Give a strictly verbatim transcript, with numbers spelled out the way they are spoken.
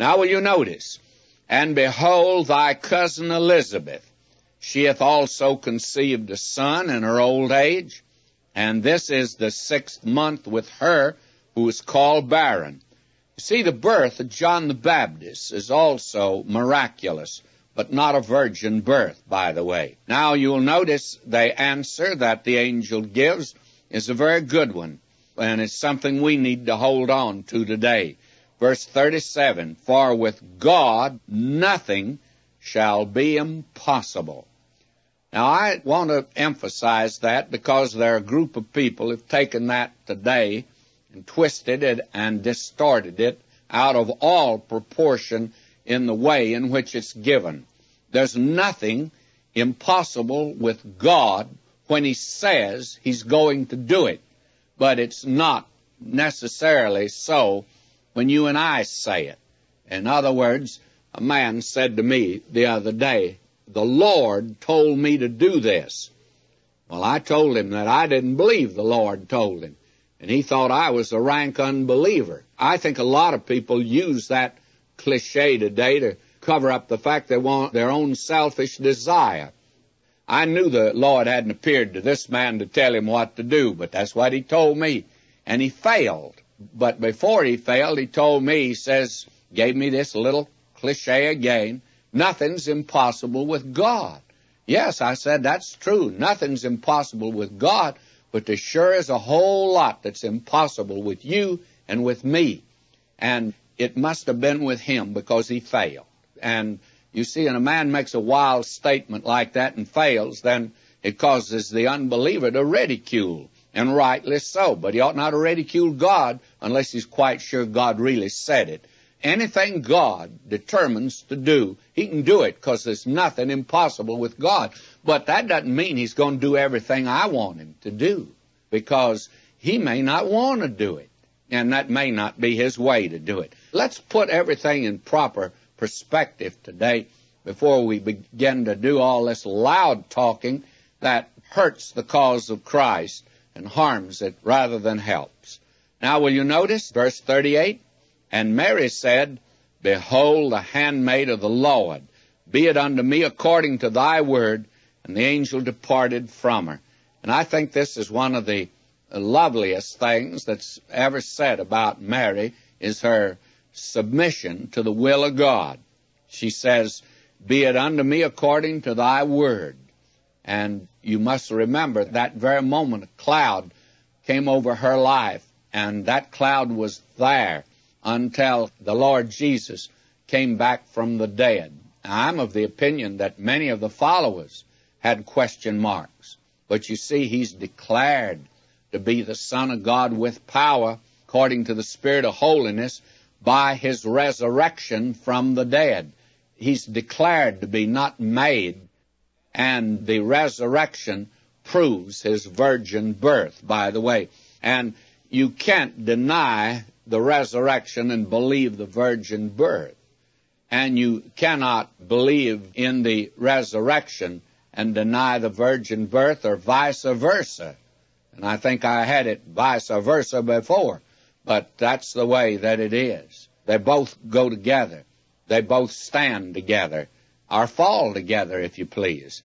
Now will you notice, and behold, thy cousin Elizabeth, she hath also conceived a son in her old age, and this is the sixth month with her who is called barren. You see, the birth of John the Baptist is also miraculous, but not a virgin birth, by the way. Now you'll notice the answer that the angel gives is a very good one, and it's something we need to hold on to today. Verse thirty-seven, for with God nothing shall be impossible. Now, I want to emphasize that because there are a group of people who have taken that today and twisted it and distorted it out of all proportion in the way in which it's given. There's nothing impossible with God when He says He's going to do it, but it's not necessarily so when you and I say it. In other words, a man said to me the other day, the Lord told me to do this. Well, I told him that I didn't believe the Lord told him, and he thought I was a rank unbeliever. I think a lot of people use that cliche today to cover up the fact they want their own selfish desire. I knew the Lord hadn't appeared to this man to tell him what to do, but that's what He told me, and he failed. But before he failed, he told me, he says, gave me this little cliche again, nothing's impossible with God. Yes, I said, that's true. Nothing's impossible with God, but there sure is a whole lot that's impossible with you and with me. And it must have been with him because he failed. And you see, when a man makes a wild statement like that and fails, then it causes the unbeliever to ridicule, and rightly so. But he ought not to ridicule God unless he's quite sure God really said it. Anything God determines to do, He can do it because there's nothing impossible with God. But that doesn't mean He's going to do everything I want Him to do, because He may not want to do it, and that may not be His way to do it. Let's put everything in proper perspective today before we begin to do all this loud talking that hurts the cause of Christ and harms it rather than helps. Now, will you notice verse thirty-eight? And Mary said, behold, the handmaid of the Lord, be it unto me according to thy word. And the angel departed from her. And I think this is one of the loveliest things that's ever said about Mary, is her submission to the will of God. She says, be it unto me according to thy word. And you must remember that very moment a cloud came over her life, and that cloud was there until the Lord Jesus came back from the dead. Now, I'm of the opinion that many of the followers had question marks, but you see, He's declared to be the Son of God with power, according to the Spirit of holiness, by His resurrection from the dead. He's declared to be, not made, and the resurrection proves His virgin birth, by the way. And you can't deny the resurrection and believe the virgin birth. And you cannot believe in the resurrection and deny the virgin birth, or vice versa. And I think I had it vice versa before, but that's the way that it is. They both go together. They both stand together, or fall together, if you please.